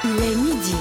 Il est midi.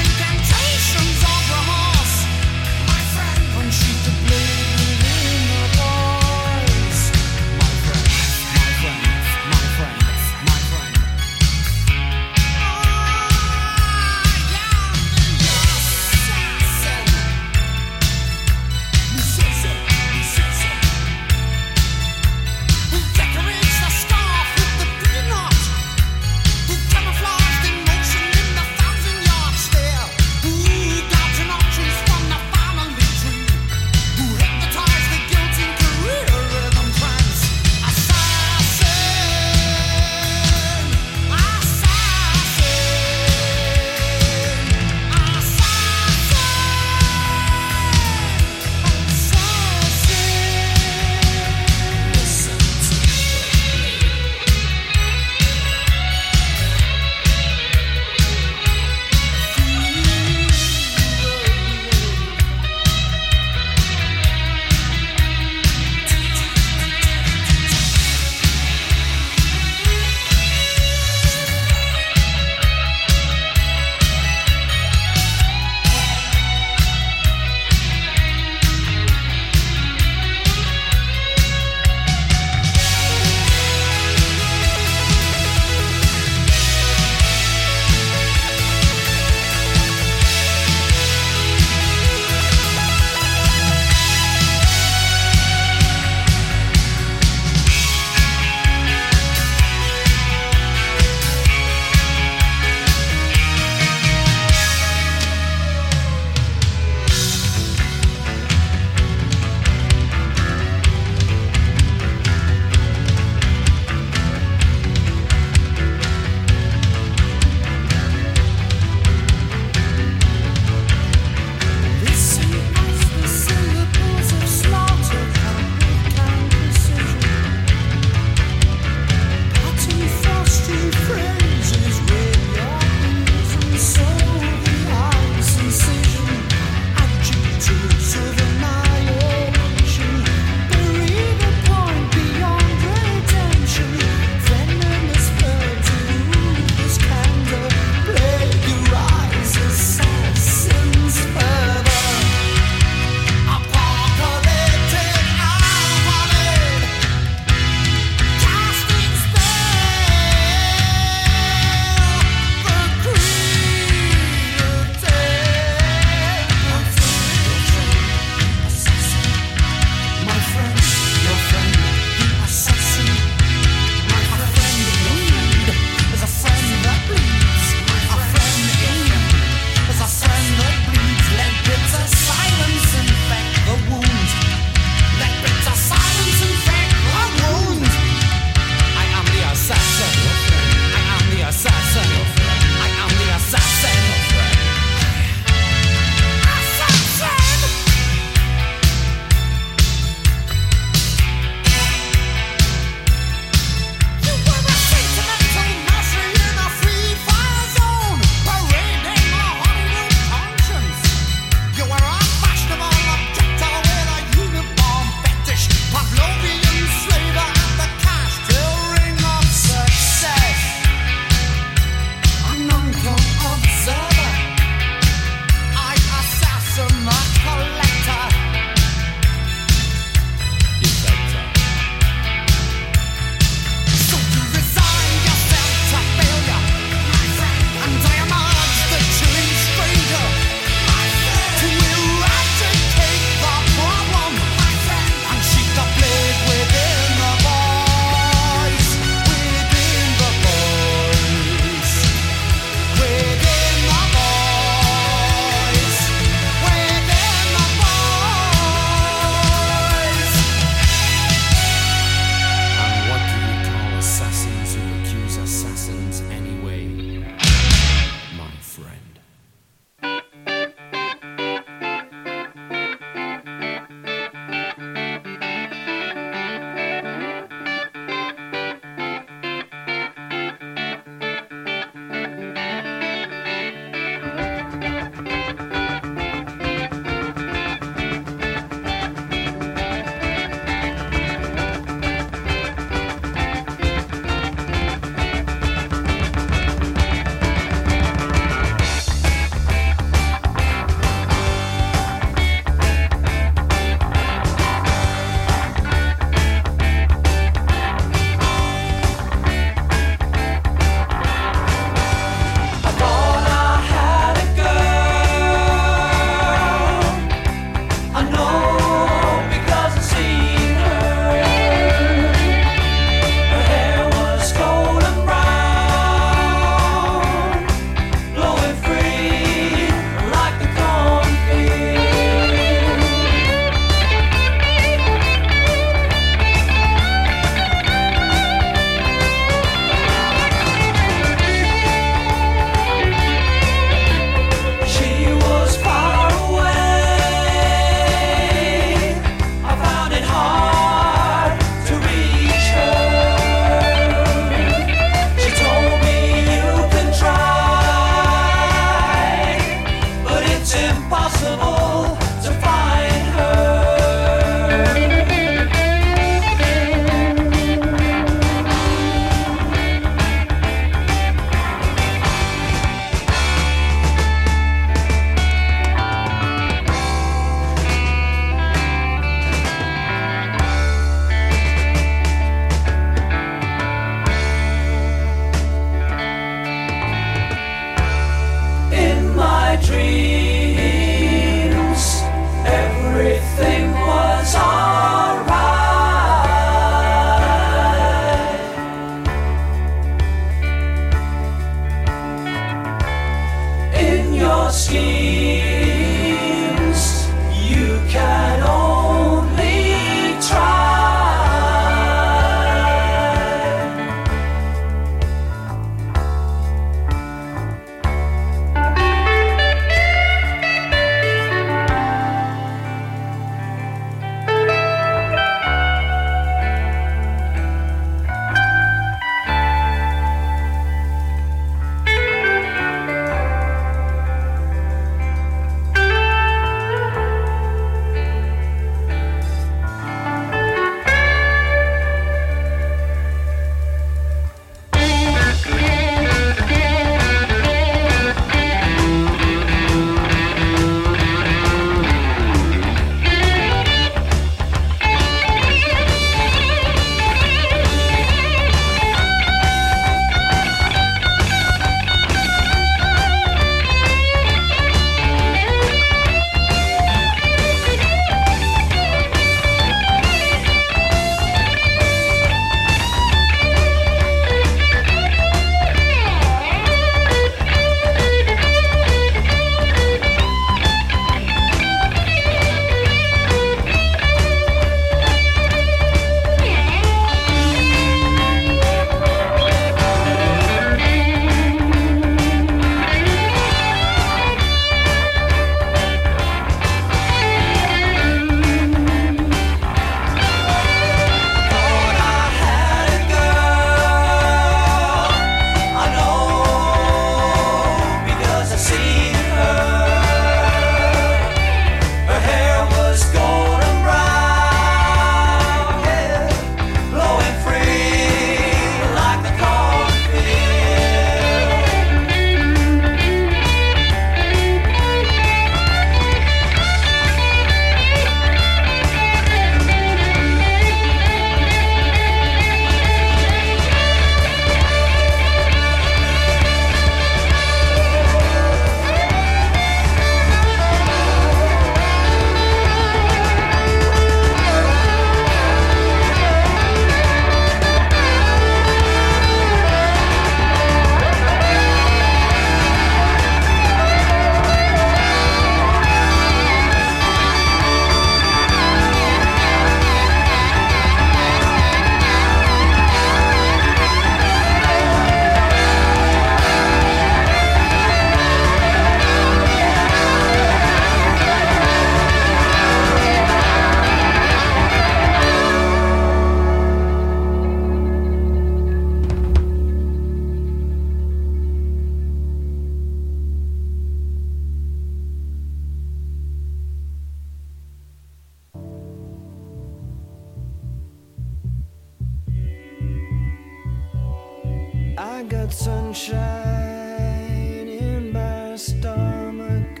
I got sunshine in my stomach,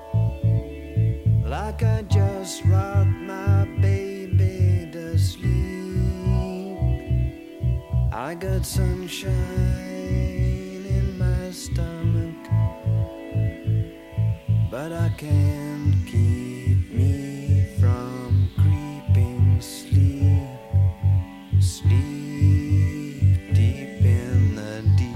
like I just rocked my baby to sleep. I got sunshine in my stomach, but I can't keep me from creeping sleep, sleep deep in the deep.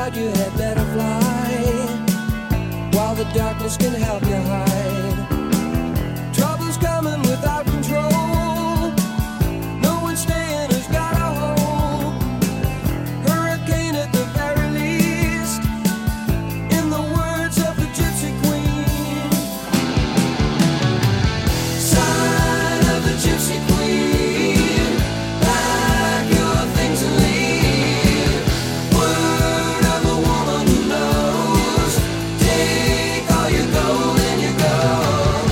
out you had better fly, while the darkness can help you hide. Trouble's coming without control, no one's staying who's got a hold. Hurricane at the very least, in the words of the Gypsy Queen. Sign of the Gypsy Queen, pack your things and leave. Word of a woman who knows, take all your gold and your gold.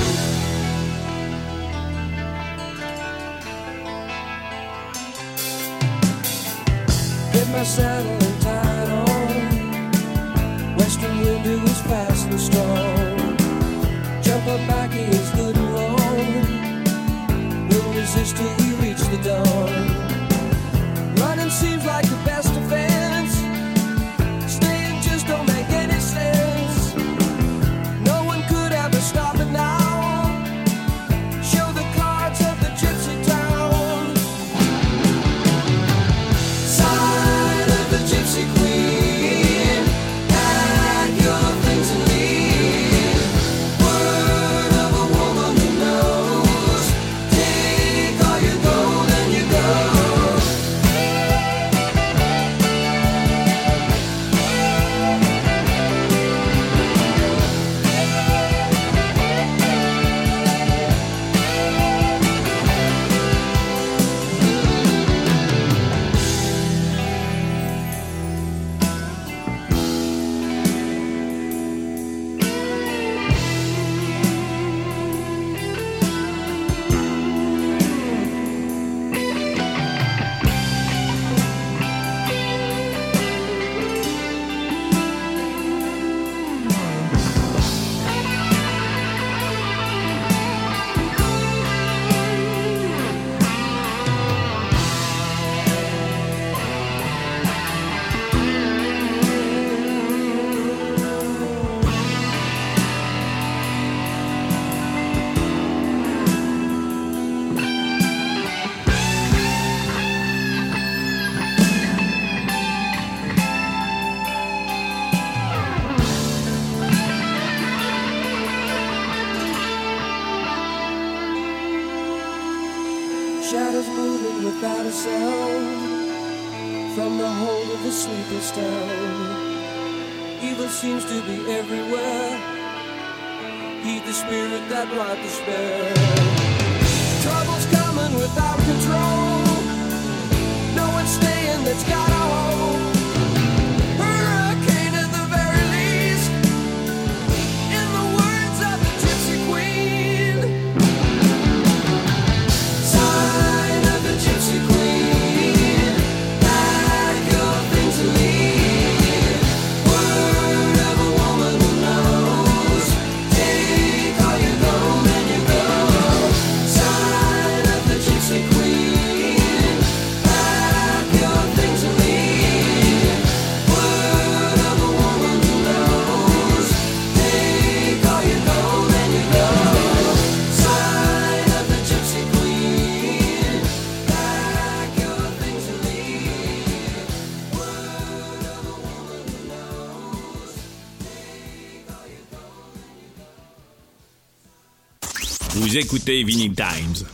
Get my saddle and tie it on, western wind is fast and strong. Jump up back, he is good and long, we'll resist till we reach the dawn. Running seems like the best defense, staying just don't make any sense. No one could ever stop it now, show the cards of the gypsy town. Sign of the Gypsy Queen, pack your things and leave. Word of a woman who knows, take all your gold and your gold. Shadows moving without a sound, from the hold of the sleepless town. Evil seems to be everywhere, heed the spirit that brought despair. Trouble's coming without control, no one's staying that's got a hold. Hurricane at the very least, in the words of the Gypsy Queen. Sign of the Gypsy Queen, pack your things and leave. Word of a woman who knows, take all your gold and your gold. Sign of the Gypsy Queen, pack your things and leave. Word of a woman who knows, take all your gold and your gold. Sign of the Gypsy Queen, pack your things and leave. Word of a woman who knows, take all your gold and your gold. Vous écoutez Vinyl Times.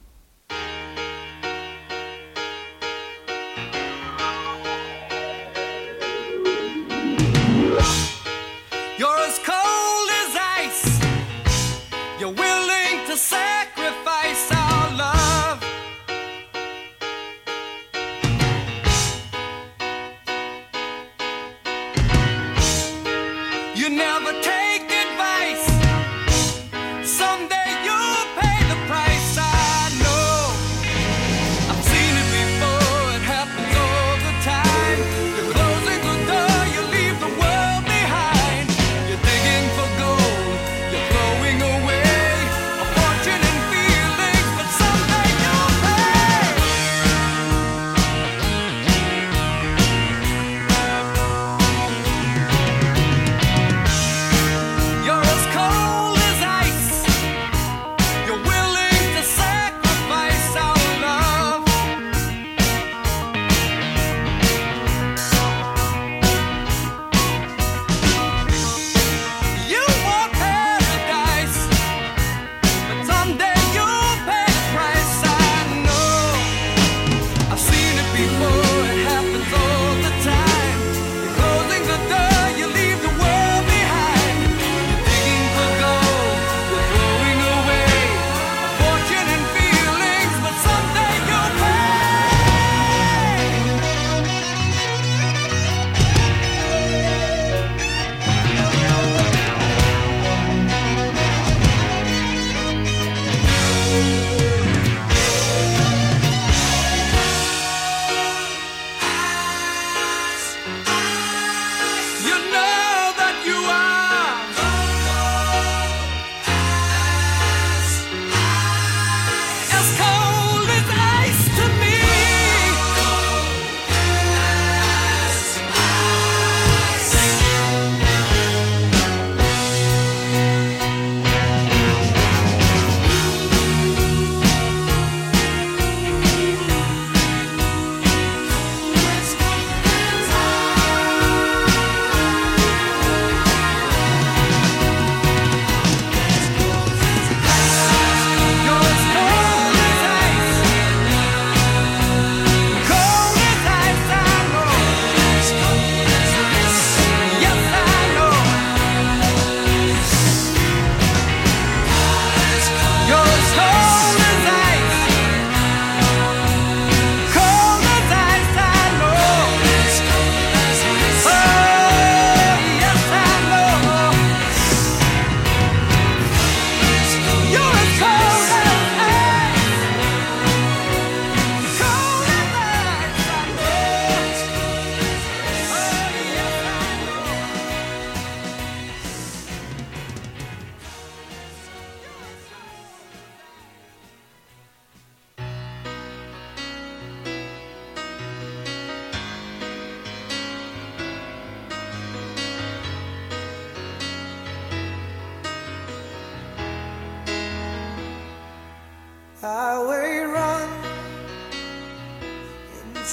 You're as cold as ice. You're willing to sacrifice our love. You never take advice. Someday you'll pay the price.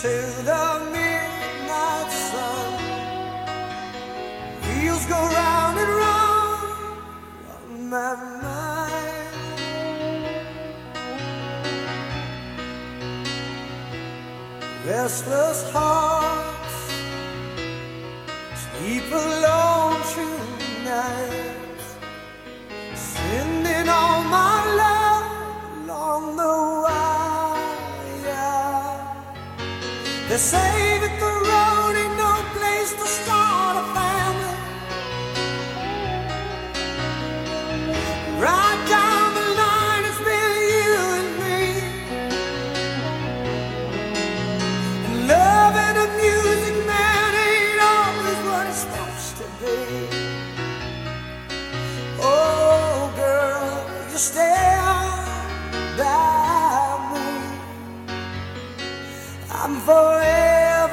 till the midnight sun. Wheels go round and round on my mind. Restless hearts sleep alone tonight, sending all my love along the wire. They say that the road ain't no place to start a family. Right down the line, it's been you and me, and loving a music man ain't always what it's supposed to be. Oh girl, you stand by me, I'm forever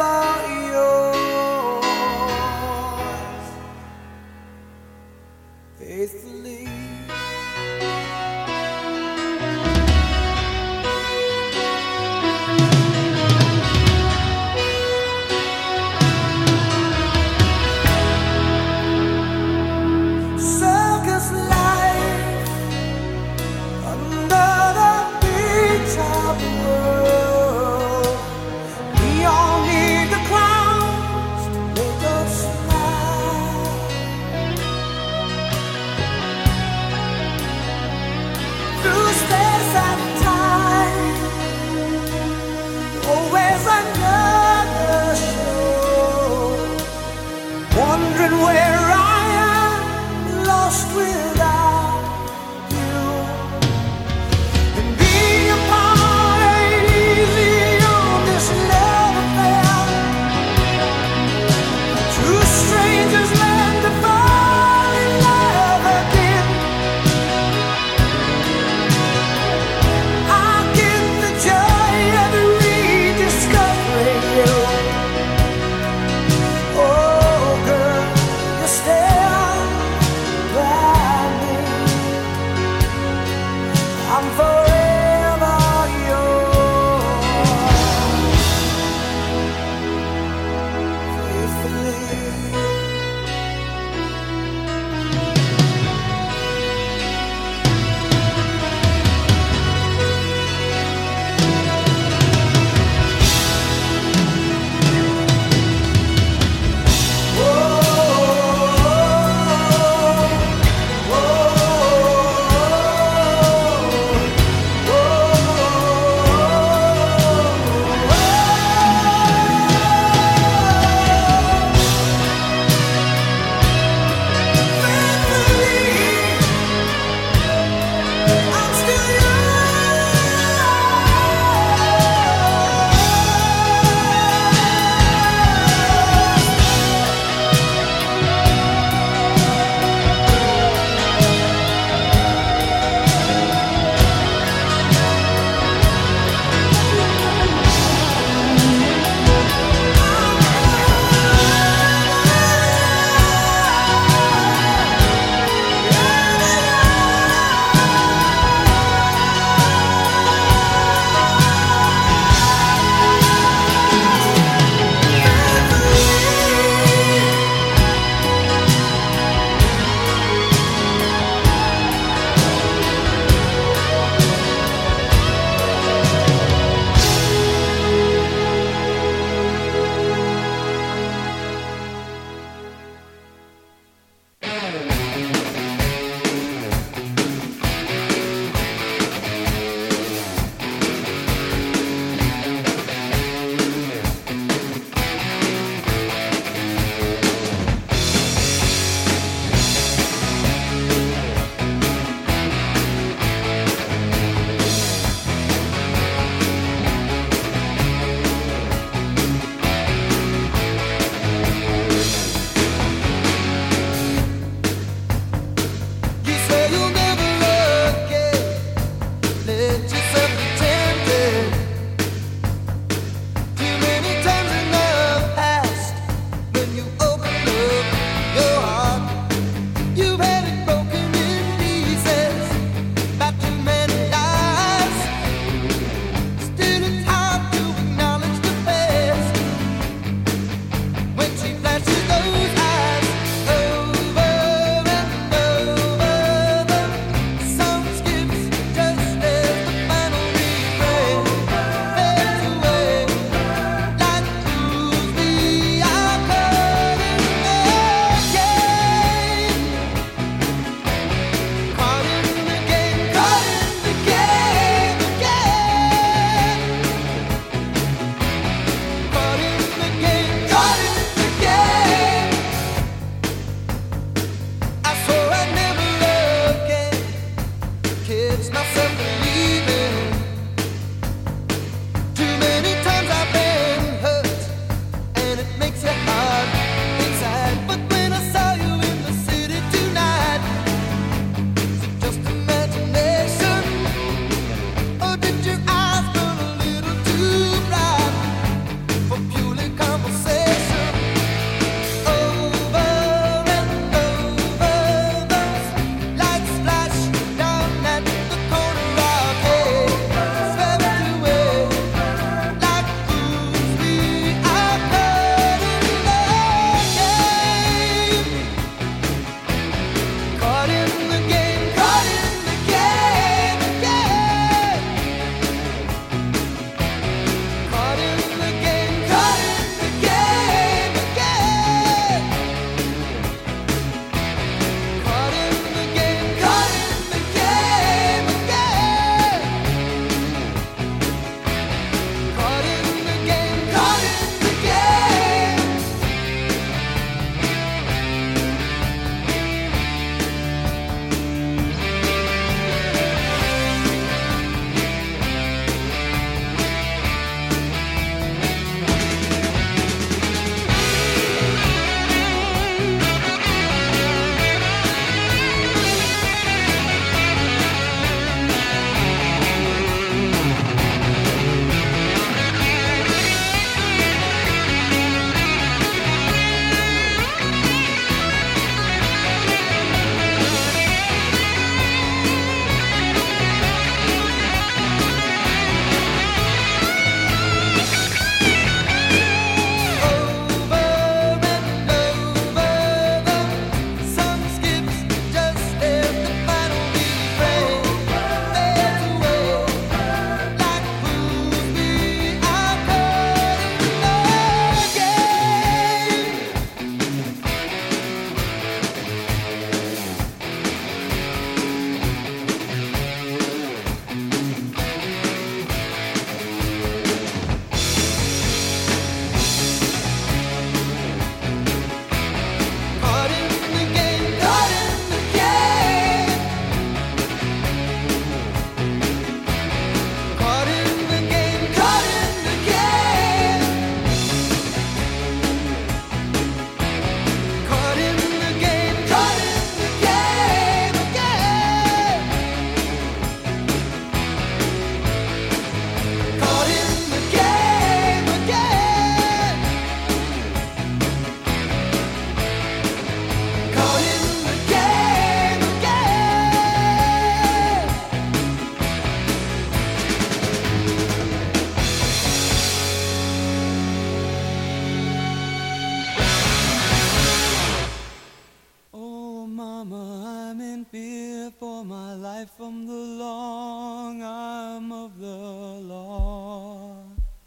life from the long arm of the law.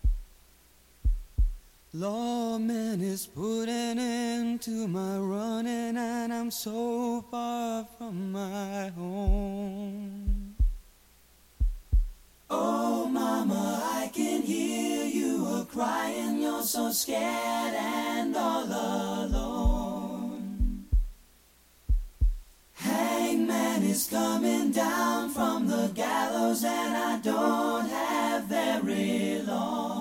Lawman is putting an end to my running, and I'm so far from my home. Oh, mama, I can hear you a-crying. You're so scared and all alone. Hangman is coming down from the gallows, and I don't have very long.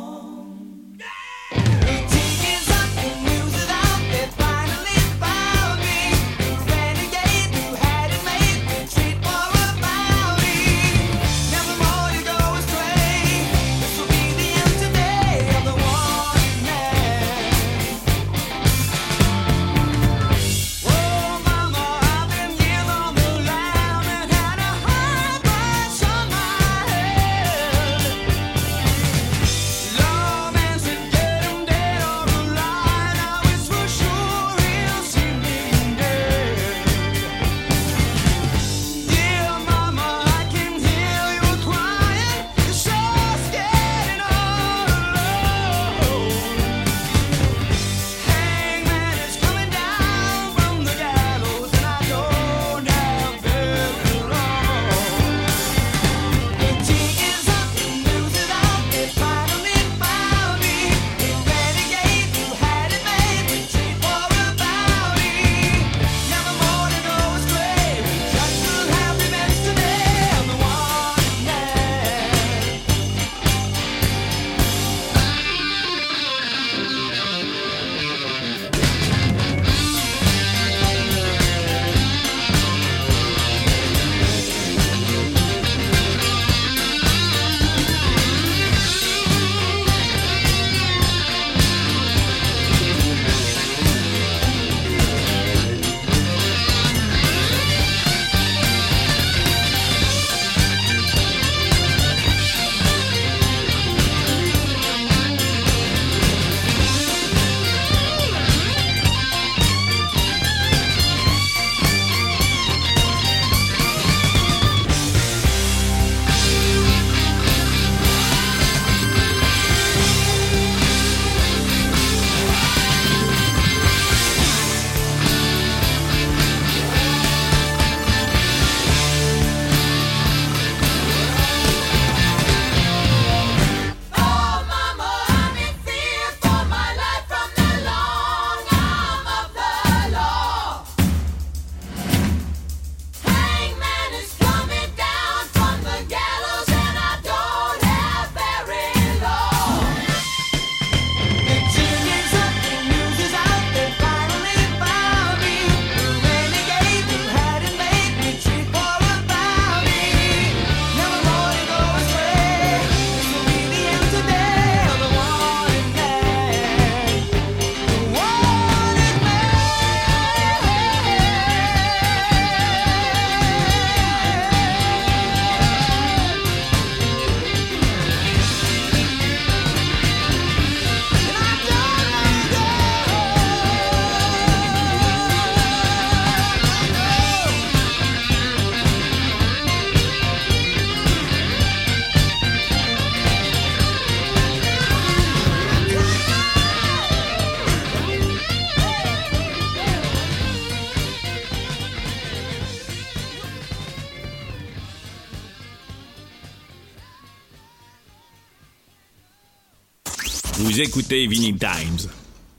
Vous écoutez Vinyl Times.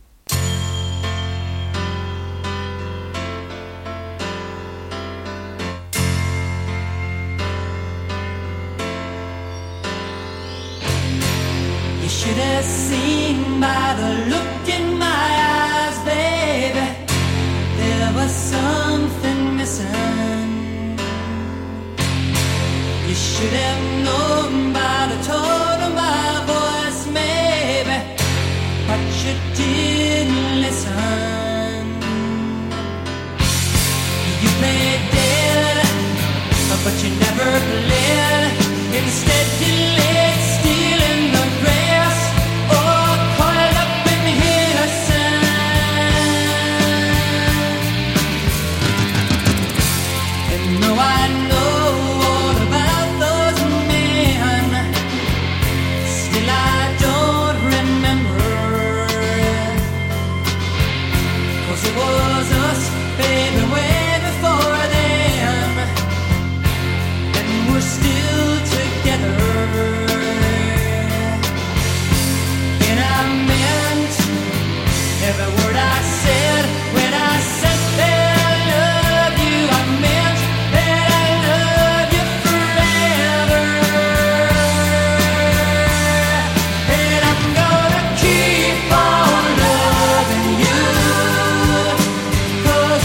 You should have seen by the look in my eyes, baby, there was something missing. You should have known by the tone of my voice, maybe, but you didn't listen. You played dead, but you never played. Instead you laid still in the grass, or coiled up in the sand. And though I know 'cause it was us, baby, way before them, and we're still together. And I meant every word I said when I said that I love you. I meant that I love you forever. And I'm gonna keep on loving you, 'cause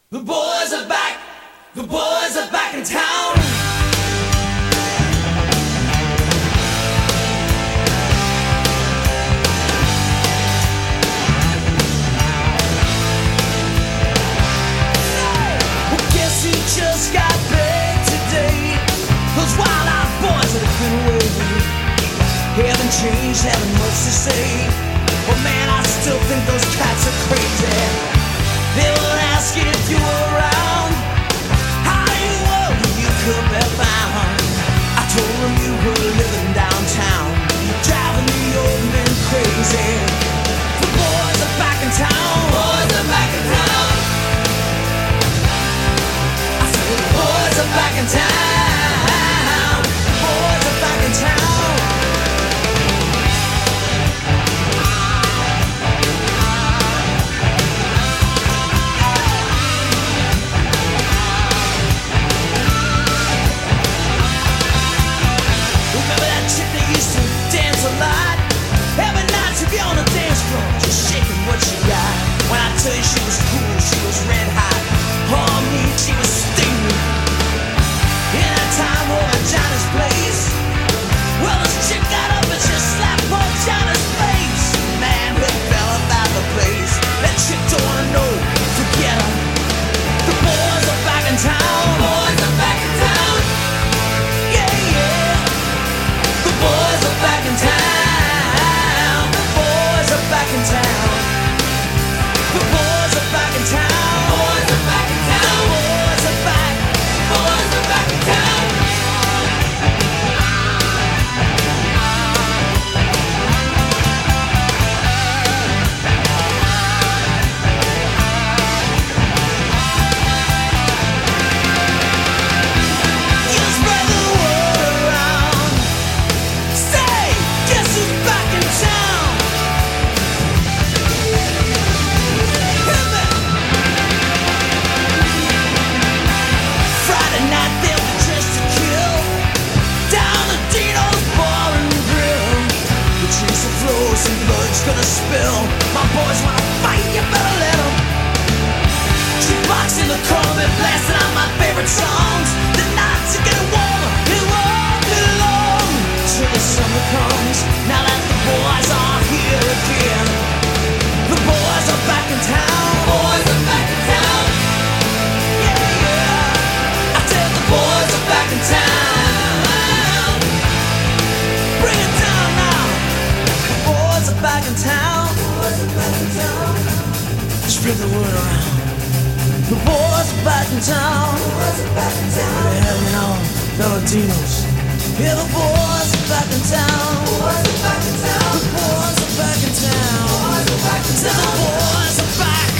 The boys are back. The boys are back in town. Well, guess who just got back today? Those wild-eyed boys that have been away haven't changed, haven't much to say. But man, I still think those cats are crazy. They were asking if you were around. How you were when you could be found. I told them you were living downtown. You're driving the old men crazy. The boys are back in town. Boys are back in town. I said the boys are back in town. The boys are back in town. Dance a lot. Every night she'd be on the dance floor, just shaking what she got. When I tell you she was cool, she was red hot. Oh me, she was steaming. In that time over Johnny's place, well, this chick got up and she slapped poor Johnny's face. Man, it fell about the place. That chick don't wanna know, forget her. The boys are back in town. Boys are back in town. Yeah, yeah. The boys are back in town. The boys are back in town. The boys are back in town. Boys are back in town. Boys are back. Boys are back in town. You spread the word around. Say, guess who's back in town? Hear me. Friday night they'll be dressed to kill. Down to Dino's Bar and Grill. The drinks will flow, some blood's gonna spill. My boys wanna fight, you better let 'em. Jukebox in the corner, blasting out my favorite songs. The nights are getting warmer, it won't be long till the summer comes. Now that the boys are here again, the boys are back in town. Boys are back in town. Yeah, yeah. I said the boys are back in town. Bring it down now. The boys are back in town. Boys are back in town. Spread the word around. The boys are back in town. The boys are back in town. They're hanging on, Valentinos. Yeah, the boys are back in town. The boys are back in town. The boys are back in town. The boys are back in town. The boys are back.